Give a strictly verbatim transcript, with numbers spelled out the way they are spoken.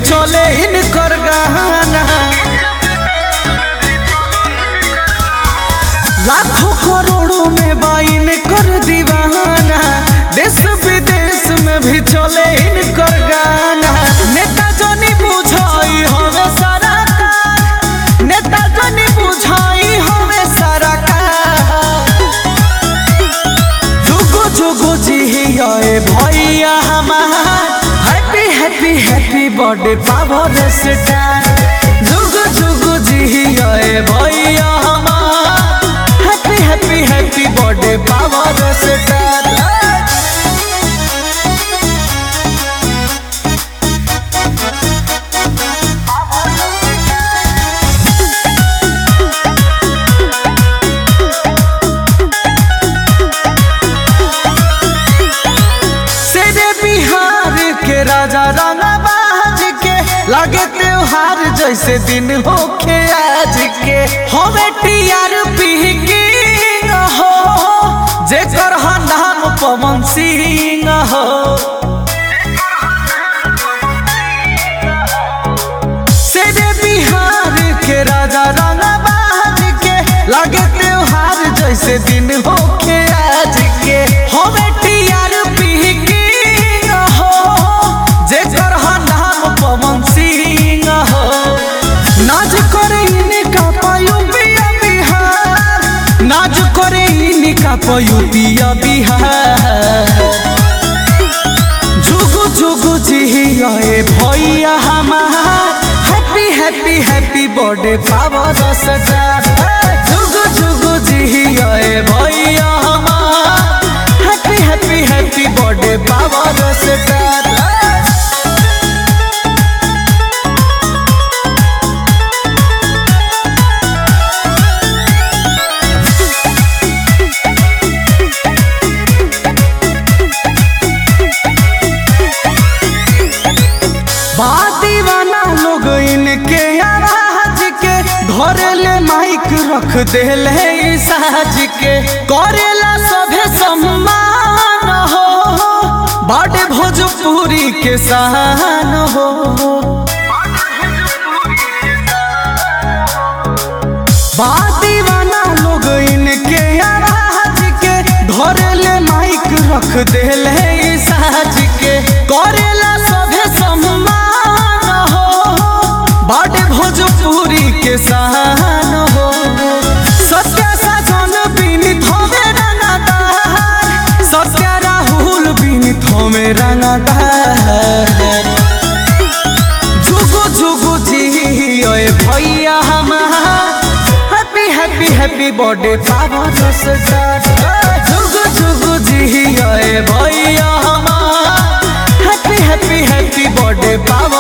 चले इनकर गाना। लाखों करोड़ों में बाइन कर दीवाना, देश विदेश में भी चले इनकर गाना। नेता जनी बुझाई हमें सारा कार, नेता जनी बुझाई हमें सारा कार। जुगो जुगो जी आए भैया हमार, happy happy happy birthday power star. जुगो जुगो जी आए भैया हमार, happy happy happy birthday power star. के राजा रंगबाज के लागे त्योहार जैसे दिन होखे आज के। हमें टीआरपी किंग हो, जेकर नाम पवन सिंह हो। शेरे बिहार के राजा रंगबाज के लागे त्योहार जैसे दिन होखे आज के। हमें टीआरपी जेकर नाम पवन सिंह हो। नाज करे इनका पयूबिया बिहार, नाज करे इनका पयूबिया बिहार। जुगु जुगु जी आए भैया हमार, happy happy happy birthday power star. जुगु जुगु जी आए भैया हमार, happy happy happy birthday power star. दीवाना लोग इनके आवाज के, धरेले माइक रख देले साज के। करेला सभे सम्मान हो, बड़े भोजपुरी के शान हो। दीवाना लोग इनके आवाज के, धरेले माइक रख देले साज के। करेला सभे सम्मान बड़े भोजपुरी के शान हो। सत्य साजन बिनित हमें रंगदार, सत्य राहुल बिनित हमें रंगदार। जुगु जुगु जी ओए भैया हमार, happy happy happy birthday power star. जुगु जुगु जी ओए भैया हमार, happy happy happy birthday power